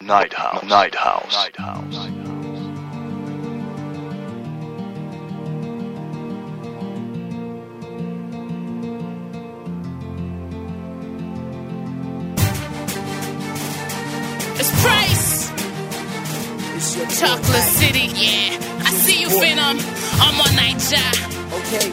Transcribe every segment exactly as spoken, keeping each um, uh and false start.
Night House. Night House. Night House. It's Price. It's your Chocolate boy, City, yeah. I see you, Phenom. I'm on night job. Okay.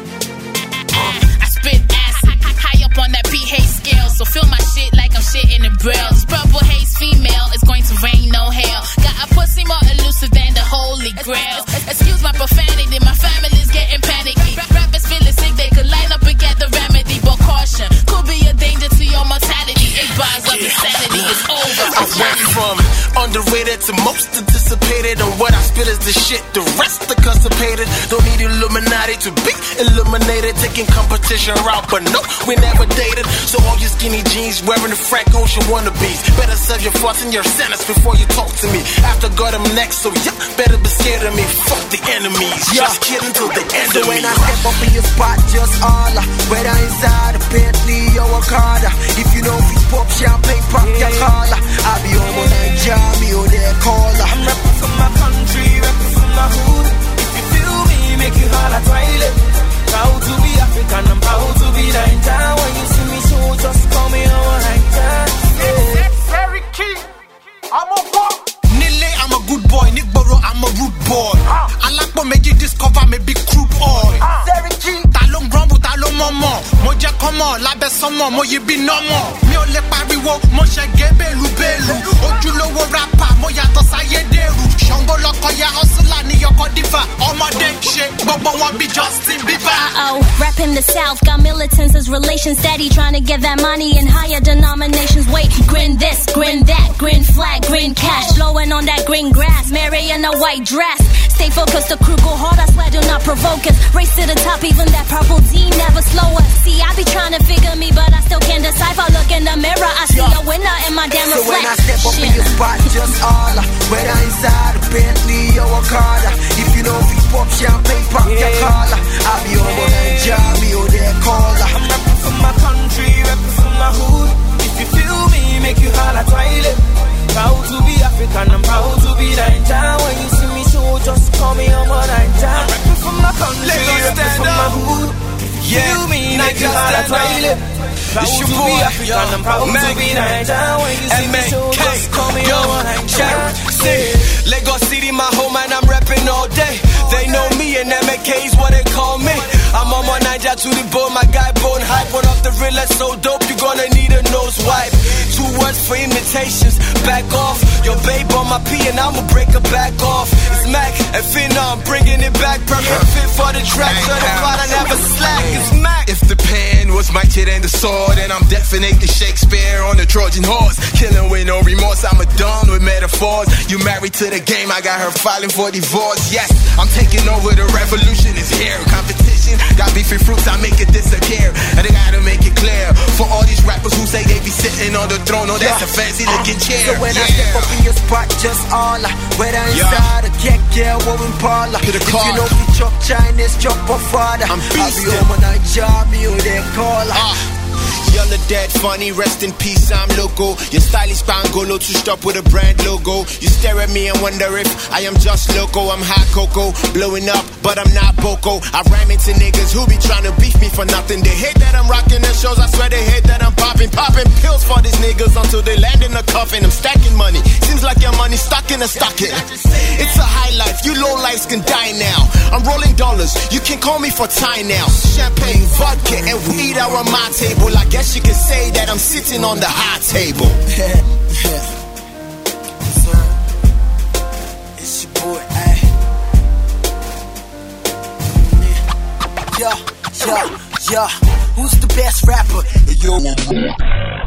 I spit acid, high up on that pH scale. So feel my shit like I'm shitting in braille. This purple haze female is going to rain no hail. Got a pussy more elusive than the Holy Grail. Excuse my profanity, my family's getting panicky. Rappers feeling sick, they could line up and get the remedy. But caution, could be a danger to your mortality. Eight bars of insanity is over. I went from underrated to most anticipated, and what I spit is the shit, the rest are constipated. Don't need Illuminati to be illuminated. Taking competition route, but no, we never dated. So all your skinny jeans wearing the Frank Ocean wannabes, better serve your thoughts and your sentence before you talk to me. After God, I'm next, so yeah, better be scared of me. Fuck the enemies, yeah. Just kidding till the end So of when me. I step up in your spot, just holla. Whether inside a Bentley or a Carter. If you know we pop champagne, pop yeah, your collar. I be on my job, me on their caller. I'm rapping for my country, rapping for my hood. If you feel me, make you holla toilet. Proud to be African, I'm proud to be Niger. When you see me show, just call me on my Niger. Yeah. Very key. I'm a pop. Nile, I'm a good boy. Nick Boro, I'm a rude boy. I like to make you discover me big crude oil. Very key. Talon grumble, talon momo. Moja komo, labe somo, mo you be normal. Mi o le pariwo, mo se gebe lubelu. Ojulowo rapper, mo yato sayederu. Shongo lokoya osula ni yoko diva. Omode she, bobo wan be Justin Bieber. Uh-oh, rapping the South, got militants as relations steady, trying to get that money in higher denominations. Wait, grin this, grin that, grin flag, grin cash, blowing on that green grass, Mary in a white dress. Stay focused, the crew go hard, I swear do not provoke us. Race to the top, even that purple D never slow us. See, I be trying to figure me, but I still can't decipher. Look in the mirror, I see a winner in my damn So when I reflection. step up in your spot, just holla. Whether inside a Bentley or a Carter. If you know we pop champagne, pop Yeah. your collar. I be on my job, me on their caller. I'm rapping for my country, rapping for my hood. If you feel me, make you holla toilet. Proud to be African, I'm proud to be Niger. When you see me show, just call me on my Niger. I'm rapping for my country, Ladies, rapping for stand my up. hood. If you Yeah, feel me, make Niger, you holla stand up. toilet. Proud It's to your be boy, African, yo, I'm proud to Mac, be Niger. When you see M me A show, K, just call me yo, on my Niger. check, Lagos City, my home, and I'm rapping all day. They know me, and M A K is what they call me. I'm on my Niger to the bone, my guy bone hype. One off the real, that's so dope, you gonna need a nose wipe. Two words for imitations, back off. Your babe on my P, and I'ma break her back off. It's Mac and Phenom, bringing it back, perfect fit for the track. Certified, I never slack. It's Mac. If the pen was mightier than the sword, then I'm definitely Shakespeare on the Trojan horse. Killing with no remorse, I'm a dawn with metaphors. You married to the game, I got her filing for divorce. Yes, I'm taking over, the revolution is here. Competition, got beefy fruits, I make it disappear. And I gotta make it clear, for all these rappers who say they be sitting on the throne, oh that's a fancy looking chair. So when yeah. I step up in your spot, just holla. Whether inside a Cat Girl or in Parlor. Hit a If car. you know we chop Chinese, chop a father. I'm I be beastin'. on my night job, me on their caller. Ah. Y'all are dead funny, rest in peace, I'm loco. Your style is Pangolo, twist up with a brand logo. You stare at me and wonder if I am just loco. I'm hot cocoa, blowing up, but I'm not Boko. I ram into niggas who be trying to beef me for nothing. They hate that I'm rocking the shows, I swear they hate that I'm popping. Popping pills for these niggas until they land in a coffin. I'm stacking money, seems like your money stuck in a stocking. It's a high life, you low lives can die now. I'm rolling dollars, you can call me for time now. Champagne, vodka, and weed are on my table. I guess you can say that I'm sitting on the high table. It's your boy, ayy. Yeah, yeah, yeah. Who's the best rapper? Yo,